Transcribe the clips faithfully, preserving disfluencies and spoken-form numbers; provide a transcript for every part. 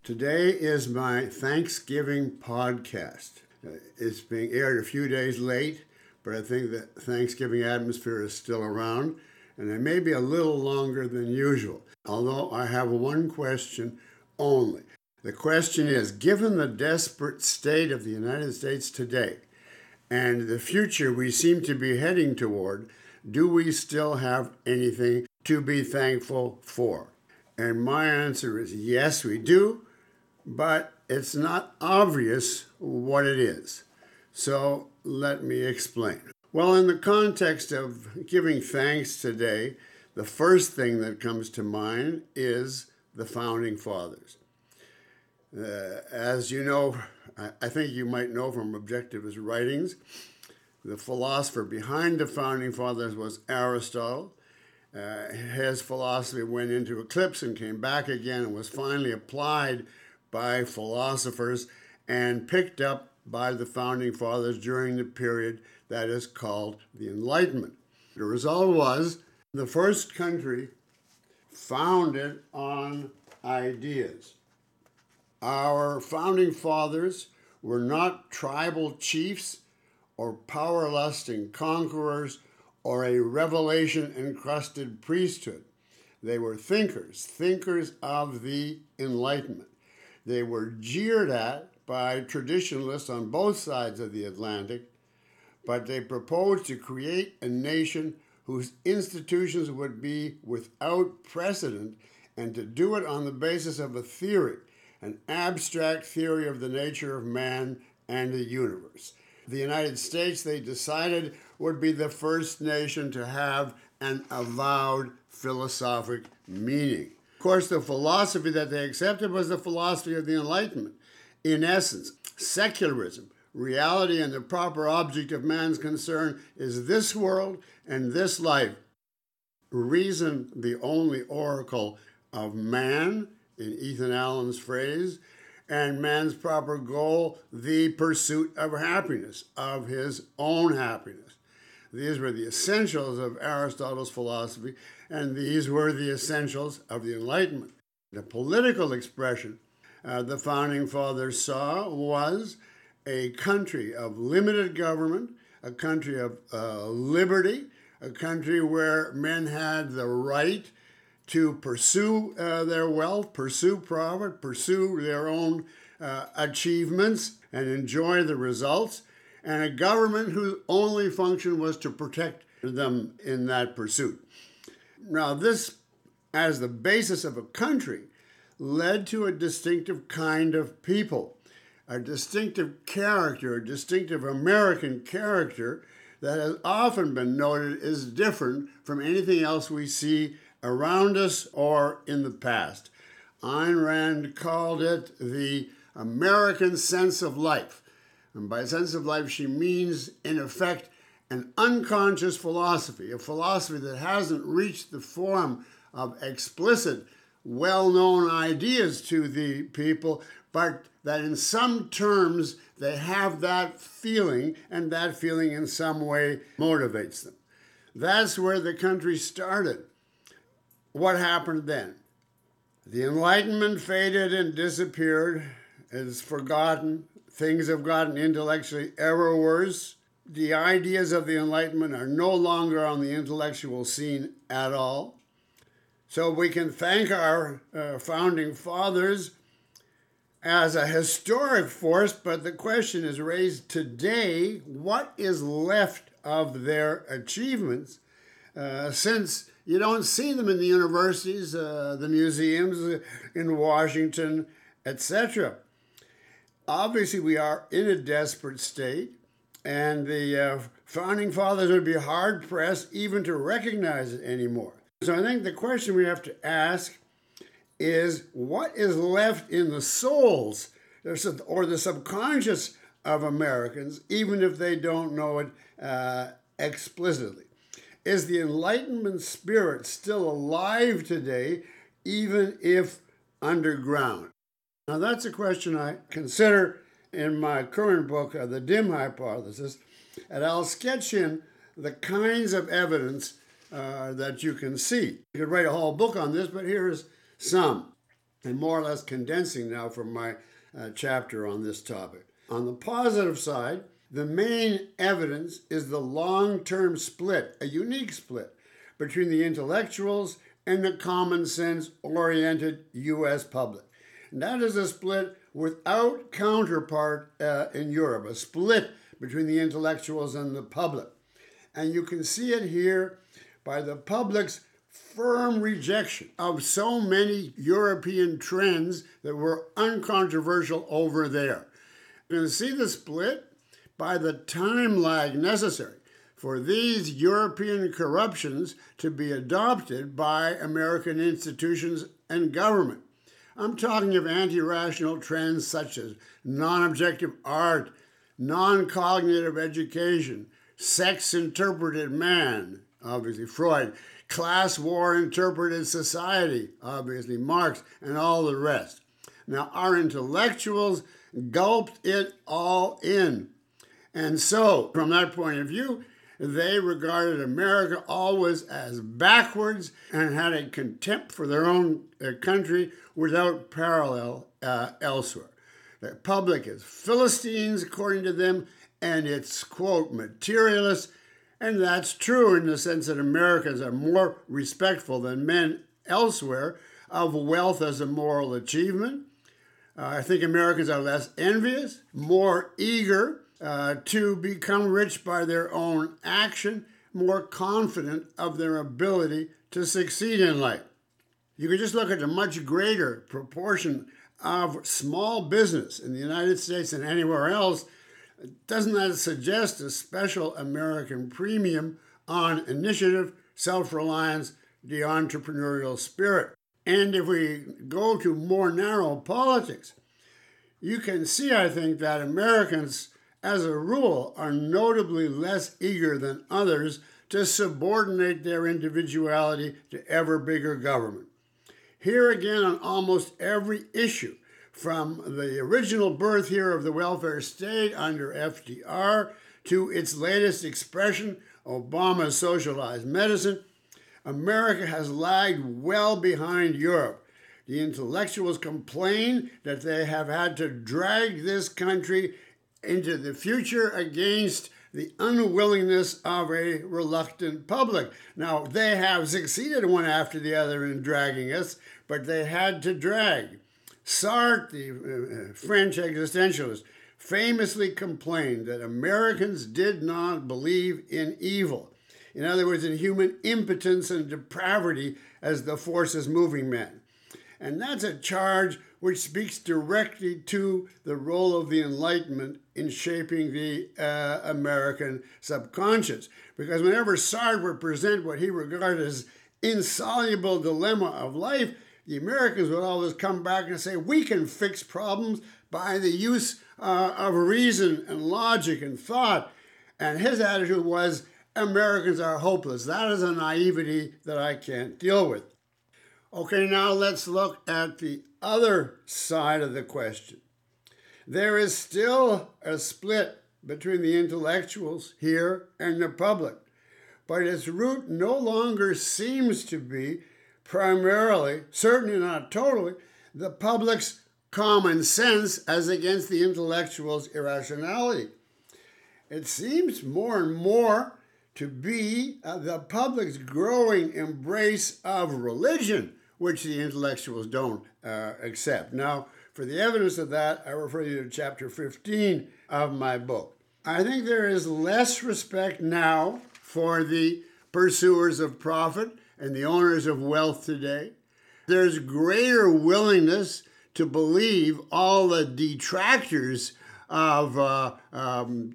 Today is my Thanksgiving podcast. Uh, It's being aired a few days late, but I think that Thanksgiving atmosphere is still around, and it may be a little longer than usual, although I have one question only. The question is, given the desperate state of the United States today and the future we seem to be heading toward, do we still have anything to be thankful for? And my answer is yes, we do, but it's not obvious what it is. So let me explain. Well, in the context of giving thanks today, the first thing that comes to mind is the Founding Fathers. Uh, as you know, I, I think you might know from Objectivist writings, the philosopher behind the Founding Fathers was Aristotle. Uh, his philosophy went into eclipse and came back again and was finally applied by philosophers and picked up by the Founding Fathers during the period that is called the Enlightenment. The result was the first country founded on ideas. Our Founding Fathers were not tribal chiefs or power-lusting conquerors or a revelation-encrusted priesthood. They were thinkers, thinkers of the Enlightenment. They were jeered at by traditionalists on both sides of the Atlantic, but they proposed to create a nation whose institutions would be without precedent, and to do it on the basis of a theory, an abstract theory of the nature of man and the universe. The United States, they decided, would be the first nation to have an avowed philosophic meaning. Of course, the philosophy that they accepted was the philosophy of the Enlightenment. In essence, secularism, reality and the proper object of man's concern is this world and this life. Reason, the only oracle of man, in Ethan Allen's phrase, and man's proper goal, the pursuit of happiness, of his own happiness. These were the essentials of Aristotle's philosophy, and these were the essentials of the Enlightenment. The political expression uh, the Founding Fathers saw was a country of limited government, a country of uh, liberty, a country where men had the right to pursue uh, their wealth, pursue profit, pursue their own uh, achievements, and enjoy the results, and a government whose only function was to protect them in that pursuit. Now, this, as the basis of a country, led to a distinctive kind of people, a distinctive character, a distinctive American character that has often been noted as different from anything else we see around us or in the past. Ayn Rand called it the American sense of life. And by sense of life, she means, in effect, an unconscious philosophy, a philosophy that hasn't reached the form of explicit, well-known ideas to the people, but that in some terms they have that feeling, and that feeling in some way motivates them. That's where the country started. What happened then? The Enlightenment faded and disappeared. It's forgotten. Things have gotten intellectually ever worse. The ideas of the Enlightenment are no longer on the intellectual scene at all. So we can thank our uh, Founding Fathers as a historic force, but the question is raised today, what is left of their achievements uh, since you don't see them in the universities, uh, the museums uh, in Washington, et cetera. Obviously, we are in a desperate state, and the uh, Founding Fathers would be hard-pressed even to recognize it anymore. So I think the question we have to ask is, what is left in the souls or the subconscious of Americans, even if they don't know it uh, explicitly? Is the Enlightenment spirit still alive today, even if underground? Now, that's a question I consider in my current book, uh, The Dim Hypothesis, and I'll sketch in the kinds of evidence uh, that you can see. You could write a whole book on this, but here's some. and more or less condensing now from my uh, chapter on this topic. On the positive side, the main evidence is the long-term split, a unique split, between the intellectuals and the common sense-oriented U S public. And that is a split without counterpart uh, in Europe, a split between the intellectuals and the public. And you can see it here by the public's firm rejection of so many European trends that were uncontroversial over there. You can see the split by the time lag necessary for these European corruptions to be adopted by American institutions and government. I'm talking of anti-rational trends such as non-objective art, non-cognitive education, sex-interpreted man, obviously Freud, class war-interpreted society, obviously Marx, and all the rest. Now, our intellectuals gulped it all in. And so, from that point of view, they regarded America always as backwards and had a contempt for their own uh, country without parallel uh, elsewhere. The public is Philistines, according to them, and it's, quote, materialists. And that's true in the sense that Americans are more respectful than men elsewhere of wealth as a moral achievement. Uh, I think Americans are less envious, more eager uh, to become rich by their own action, more confident of their ability to succeed in life. You can just look at the much greater proportion of small business in the United States than anywhere else. Doesn't that suggest a special American premium on initiative, self-reliance, the entrepreneurial spirit? And if we go to more narrow politics, you can see, I think, that Americans, as a rule, are notably less eager than others to subordinate their individuality to ever bigger government. Here again, on almost every issue, from the original birth here of the welfare state under F D R to its latest expression, Obama's socialized medicine, America has lagged well behind Europe. The intellectuals complain that they have had to drag this country into the future against the unwillingness of a reluctant public. Now, they have succeeded one after the other in dragging us, but they had to drag. Sartre, the uh, French existentialist, famously complained that Americans did not believe in evil. In other words, in human impotence and depravity as the forces moving men. And that's a charge which speaks directly to the role of the Enlightenment in shaping the uh, American subconscious. Because whenever Sartre would present what he regarded as insoluble dilemma of life, the Americans would always come back and say, we can fix problems by the use uh, of reason and logic and thought. And his attitude was, Americans are hopeless. That is a naivety that I can't deal with. Okay, now let's look at the other side of the question. There is still a split between the intellectuals here and the public, but its root no longer seems to be primarily, certainly not totally, the public's common sense as against the intellectuals' irrationality. It seems more and more to be uh, the public's growing embrace of religion, which the intellectuals don't uh, accept. Now, for the evidence of that, I refer you to chapter fifteen of my book. I think there is less respect now for the pursuers of profit and the owners of wealth today. There's greater willingness to believe all the detractors of uh, um,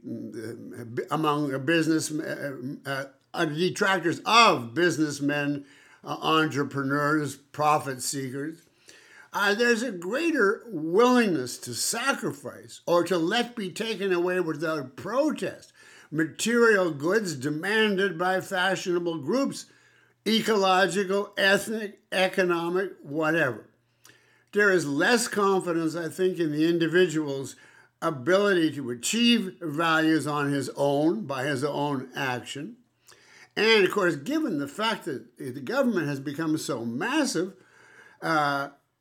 among business uh, uh, detractors of businessmen, uh, entrepreneurs, profit seekers. Uh, there's a greater willingness to sacrifice or to let be taken away without protest material goods demanded by fashionable groups, ecological, ethnic, economic, whatever. There is less confidence, I think, in the individual's ability to achieve values on his own, by his own action. And, of course, given the fact that the government has become so massive, uh,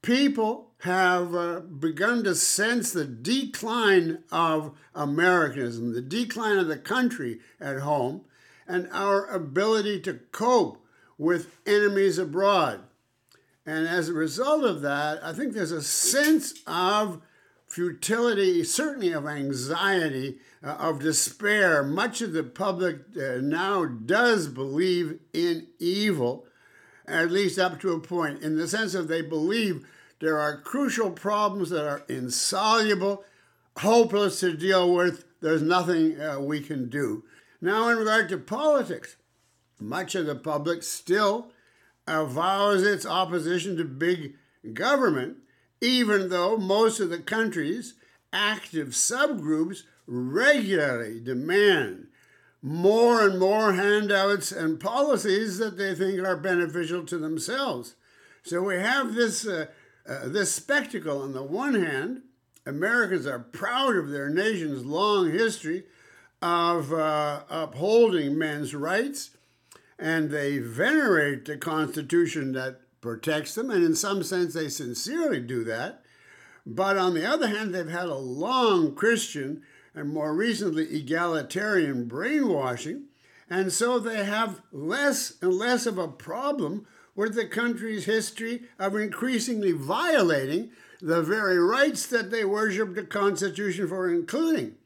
People have uh, begun to sense the decline of Americanism, the decline of the country at home, and our ability to cope with enemies abroad. And as a result of that, I think there's a sense of futility, certainly of anxiety, uh, of despair. Much of the public uh, now does believe in evil, at least up to a point, in the sense of they believe there are crucial problems that are insoluble, hopeless to deal with. There's nothing uh, we can do. Now, in regard to politics, much of the public still avows its opposition to big government, even though most of the country's active subgroups regularly demand more and more handouts and policies that they think are beneficial to themselves. So we have this, uh, uh, this spectacle. On the one hand, Americans are proud of their nation's long history of uh, upholding men's rights, and they venerate the Constitution that protects them, and in some sense they sincerely do that. But on the other hand, they've had a long Christian and more recently egalitarian brainwashing, and so they have less and less of a problem with the country's history of increasingly violating the very rights that they worship the Constitution for including.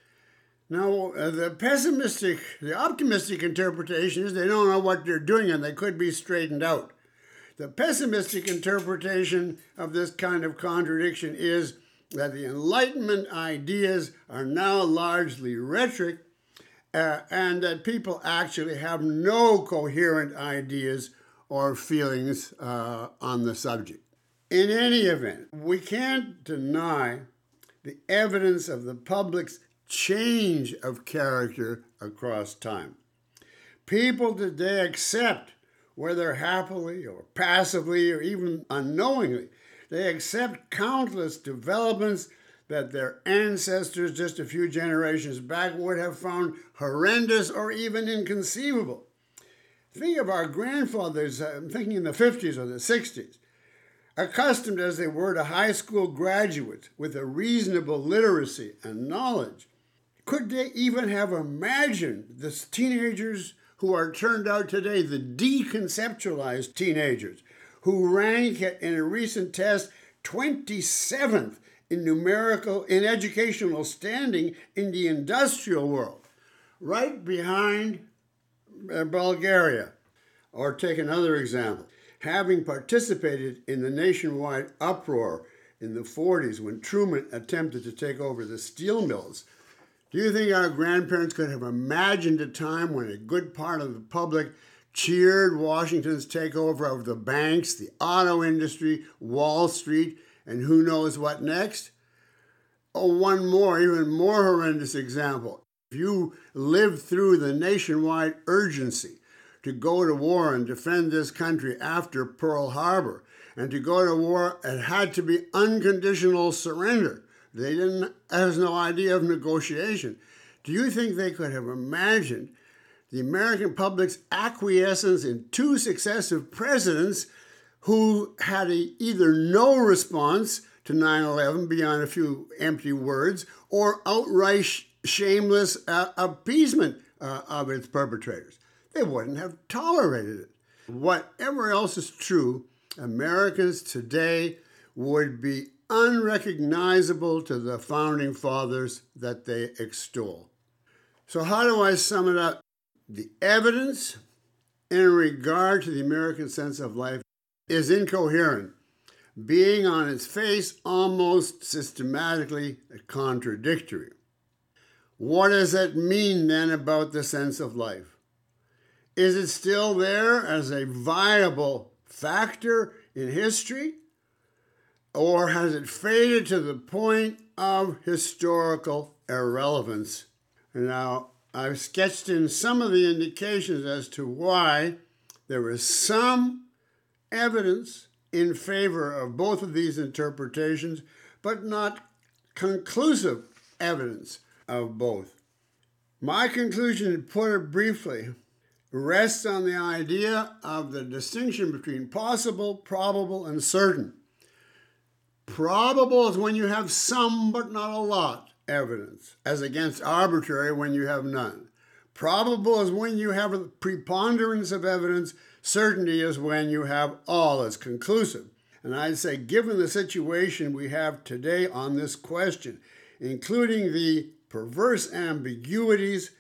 Now, uh, the pessimistic, the optimistic interpretation is they don't know what they're doing and they could be straightened out. The pessimistic interpretation of this kind of contradiction is that the Enlightenment ideas are now largely rhetoric, uh, and that people actually have no coherent ideas or feelings uh, on the subject. In any event, we can't deny the evidence of the public's change of character across time. People today accept, whether happily or passively or even unknowingly, they accept countless developments that their ancestors just a few generations back would have found horrendous or even inconceivable. Think of our grandfathers, I'm thinking in the fifties or the sixties, accustomed as they were to high school graduates with a reasonable literacy and knowledge. Could they even have imagined the teenagers who are turned out today, the deconceptualized teenagers, who rank in a recent test twenty-seventh in numerical, in educational standing in the industrial world, right behind Bulgaria? Or take another example. Having participated in the nationwide uproar in the forties when Truman attempted to take over the steel mills, do you think our grandparents could have imagined a time when a good part of the public cheered Washington's takeover of the banks, the auto industry, Wall Street, and who knows what next? Oh, one more, even more horrendous example. If you lived through the nationwide urgency to go to war and defend this country after Pearl Harbor, and to go to war, it had to be unconditional surrender. They didn't have no idea of negotiation. Do you think they could have imagined the American public's acquiescence in two successive presidents who had a, either no response to nine eleven beyond a few empty words, or outright sh- shameless uh, appeasement uh, of its perpetrators? They wouldn't have tolerated it. Whatever else is true, Americans today would be unrecognizable to the founding fathers that they extol. So how do I sum it up? The evidence in regard to the American sense of life is incoherent, being on its face almost systematically contradictory. What does that mean then about the sense of life? Is it still there as a viable factor in history? Or has it faded to the point of historical irrelevance? Now, I've sketched in some of the indications as to why there is some evidence in favor of both of these interpretations, but not conclusive evidence of both. My conclusion, to put it briefly, rests on the idea of the distinction between possible, probable, and certain. Probable is when you have some but not a lot evidence, as against arbitrary when you have none. Probable is when you have a preponderance of evidence. Certainty is when you have all as conclusive. And I'd say, given the situation we have today on this question, including the perverse ambiguities,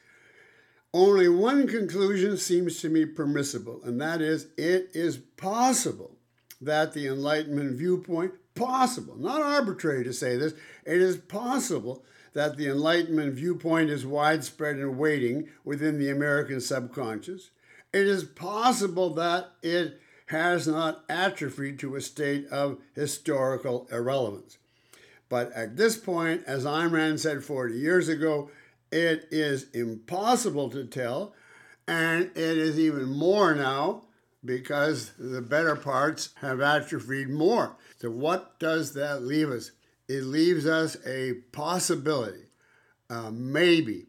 only one conclusion seems to me permissible, and that is, it is possible that the Enlightenment viewpoint, possible, not arbitrary to say this, it is possible that the Enlightenment viewpoint is widespread and waiting within the American subconscious. It is possible that it has not atrophied to a state of historical irrelevance. But at this point, as Ayn Rand said forty years ago, it is impossible to tell, and it is even more now because the better parts have atrophied more. So what does that leave us? It leaves us a possibility, uh, maybe.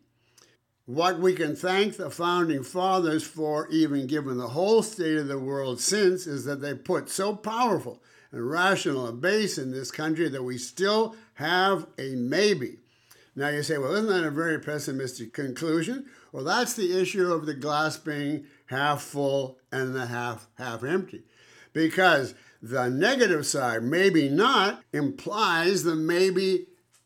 What we can thank the Founding Fathers for, even given the whole state of the world since, is that they put so powerful and rational a base in this country that we still have a maybe. Now you say, well, isn't that a very pessimistic conclusion? Well, that's the issue of the glass being half full and the half half empty. Because the negative side, maybe not, implies the maybe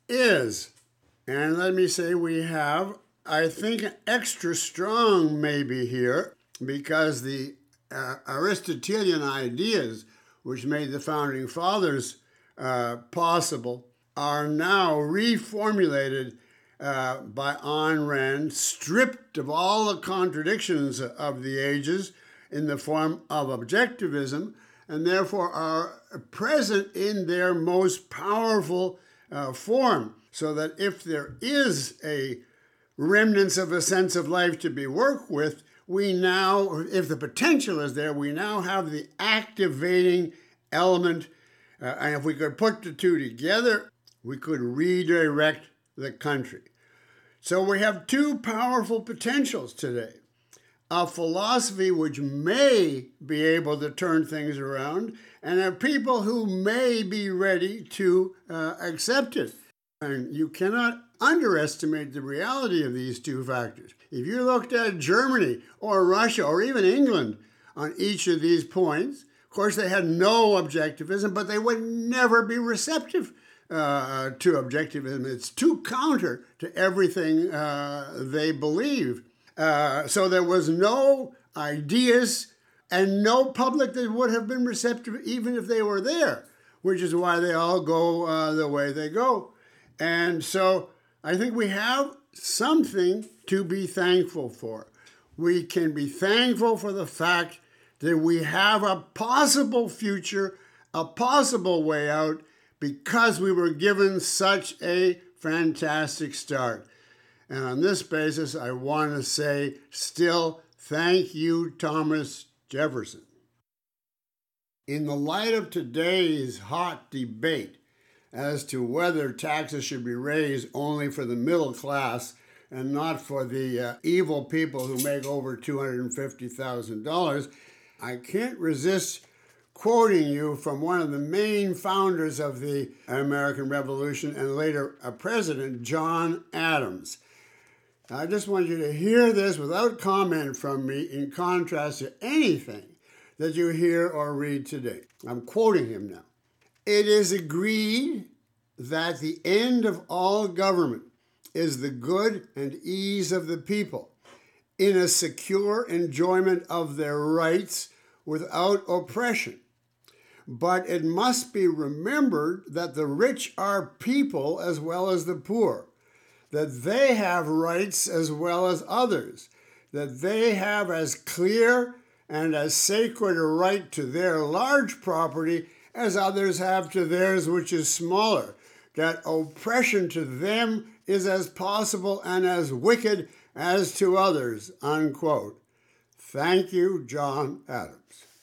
is. And let me say we have, I think, an extra strong maybe here, because the uh, Aristotelian ideas which made the Founding Fathers uh, possible are now reformulated uh, by Ayn Rand, stripped of all the contradictions of the ages in the form of objectivism, and therefore are present in their most powerful uh, form, so that if there is a remnants of a sense of life to be worked with, we now, if the potential is there, we now have the activating element. Uh, and if we could put the two together, we could redirect the country. So we have two powerful potentials today. A philosophy which may be able to turn things around, and a people who may be ready to uh, accept it. And you cannot underestimate the reality of these two factors. If you looked at Germany or Russia or even England on each of these points, of course they had no objectivism, but they would never be receptive uh, to objectivism. It's too counter to everything uh, they believe. Uh, so there was no ideas and no public that would have been receptive even if they were there, which is why they all go uh, the way they go. And so I think we have something to be thankful for. We can be thankful for the fact that we have a possible future, a possible way out, because we were given such a fantastic start. And on this basis, I want to say still, thank you, Thomas Jefferson. In the light of today's hot debate as to whether taxes should be raised only for the middle class and not for the uh, evil people who make over two hundred fifty thousand dollars, I can't resist quoting you from one of the main founders of the American Revolution and later a president, John Adams. I just want you to hear this without comment from me, in contrast to anything that you hear or read today. I'm quoting him now. It is agreed that the end of all government is the good and ease of the people in a secure enjoyment of their rights without oppression. But it must be remembered that the rich are people as well as the poor, that they have rights as well as others, that they have as clear and as sacred a right to their large property as others have to theirs, which is smaller, that oppression to them is as possible and as wicked as to others, unquote. Thank you, John Adams.